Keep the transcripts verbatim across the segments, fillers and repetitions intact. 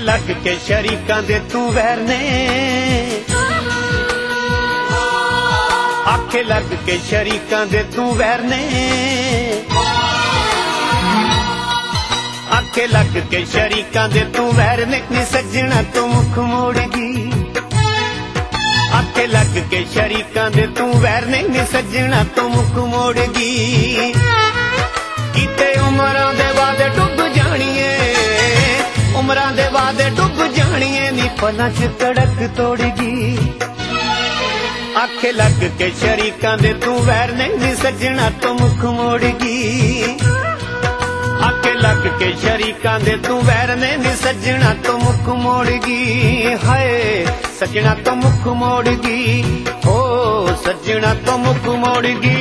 लग के शरीकां दे तू वैर ने, आखे लग के शरीकां दे तू वैर ने, आखे लग के शरीकां दे तू वैर ने, नी सजना तू मुख मोड़गी। आखे लग के शरीकां दे तू वैर ने, नी सजना तू मुख मोड़गी। किते उमरां दे वादे डुब जाणीए, उमरां दे वादे डुब जाणीए, नी पलां च तड़क तोड़गी। आखे लग के शरीकां दे तू वैर ने, नी सजना तू मुख मोड़गी। आखे लग के शरीकां दे तू वैर ने, नी सजना तू मुख मोड़गी। हाय सजना तो मुख मोड़गी, ओ सजना तो मुख मोड़गी।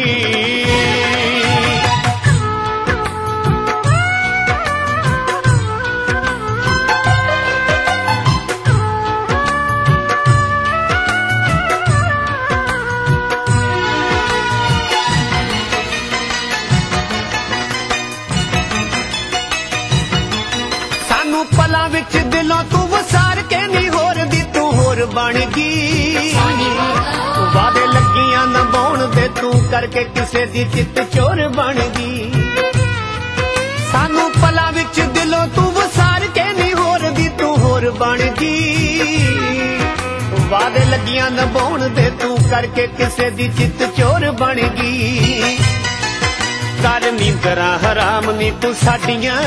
पलां विच दिलों तू वसार के नी होर दी तू होर बन गई। वादे लगियां नभाउण दे तू करके किसे दी चित चोर बन गई। सानू पलां विच दिलों तू वसार के नी होर दी तू होर बन गई। वादे लगियां नभाउण दे तू करके किसे दी चित चोर बन गई। कर नींदरां हराम नी तू साडियां,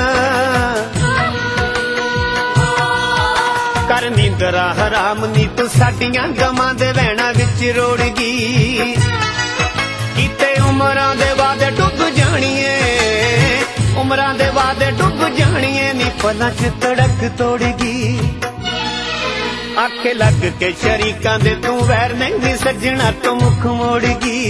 कर नींदरा हराम नी तू साडियां, गमां दे वैणां विच रोड़गी। किते उमरां दे वादे डुब जाणीए, उमरां दे वादे डुब जाणीए, नी पलां च तड़क तोड़गी। आखे लग के शरीकां दे तू वैर ने, नी सजना तू मुख मोड़गी।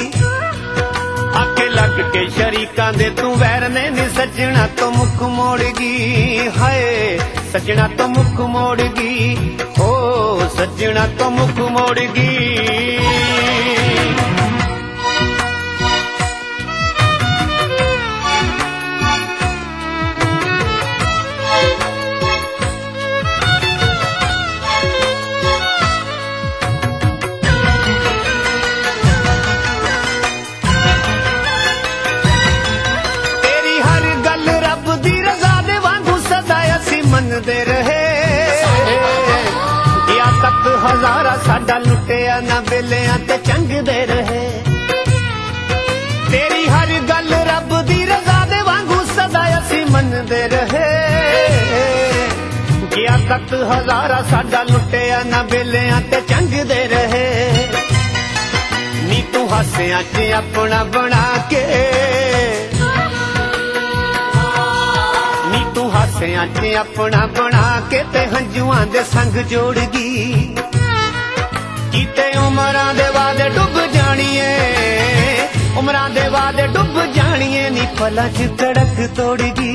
आखे लग के शरीकां दे तू वैर ने, नी सजना तो मुख मोड़गी। हाय सजना तो मुख मोड़गी, ओ सजना तो मुख मोड़गी। मनदे रहे या तक हजारा साडा लुटिया ना बेलियां ते चंगदे रहे। तेरी हर गल रब दी रजा दे वांगू सदा असी मनदे रहे। या तक हजारा साडा लुटिया ना बेलियां ते चंगदे रहे। नी तू हासियां च अपना बना के, हासियां च अपना बना के ते हंजुआं दे संग जोड़गी। किते उमरां दे वादे डुब जाणीए, उमरां दे वादे डुब जाणीए, नी पलां च तड़क तोड़गी।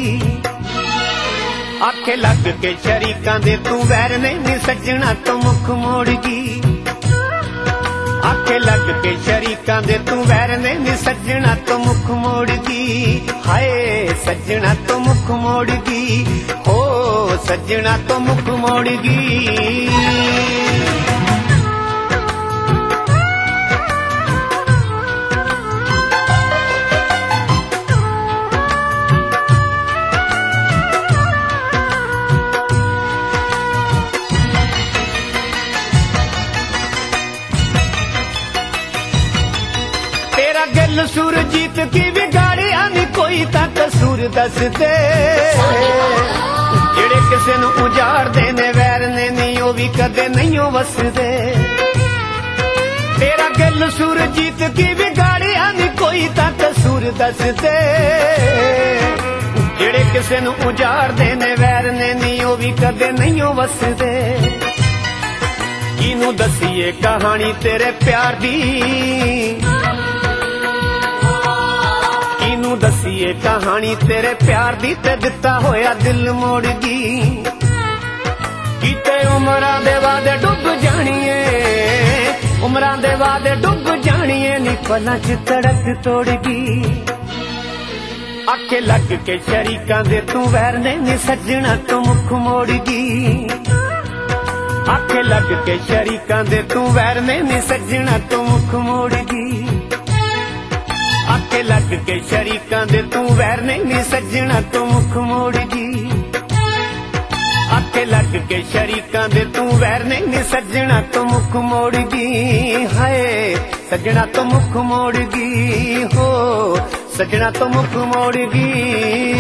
आखे लग के शरीकां दे तू वैर ने, नी सजना तो मुख मोड़गी। आखे लग के शरीकां दे तू वैर ने, नी सजना तो मुख मोड़गी। हाय सजना तो मुख मोड़गी, ओ सजना तो मुख मोड़गी। गल सुरजीत की बिगाड़िया नी कोई तां कसूर दस दे। जेड़े किसे नू उजाड़ देने वैर ने, नी ओ भी कदे नहीं वसदे। तेरा गल सुरजीत की बिगाड़िया नी कोई तां कसूर दस दे। जेड़े किसे नू उजाड़ देने वैर ने, नी ओ भी कदे नहीं वसदे। किनू दसीए कहानी तेरे प्यार दी, दसीए कहानी तेरे प्यार दी, ते दिता होया दिल मोड़गी। किते उमरां दे वादे डुब जाणीए, उमरां दे वादे डुब जाणीए, नी पलां च तड़क तोड़गी। आखे लग के शरीकां दे तू वैर ने नी सजना तू मुख मोड़ गई। आखे लग के शरीकां दे तू वैर ने नी सजना तू मुख मोड़ गई। आखे लग के शरीकां दे तू वैर ने नी सजना तू मुख मोड़ गई। आखे लग के शरीकां दे तू वैर ने नी सजना तू मुख मोड़ गई। हाय सजना तो मुख मोड़ गई हो, सजना तो मुख मोड़ गई।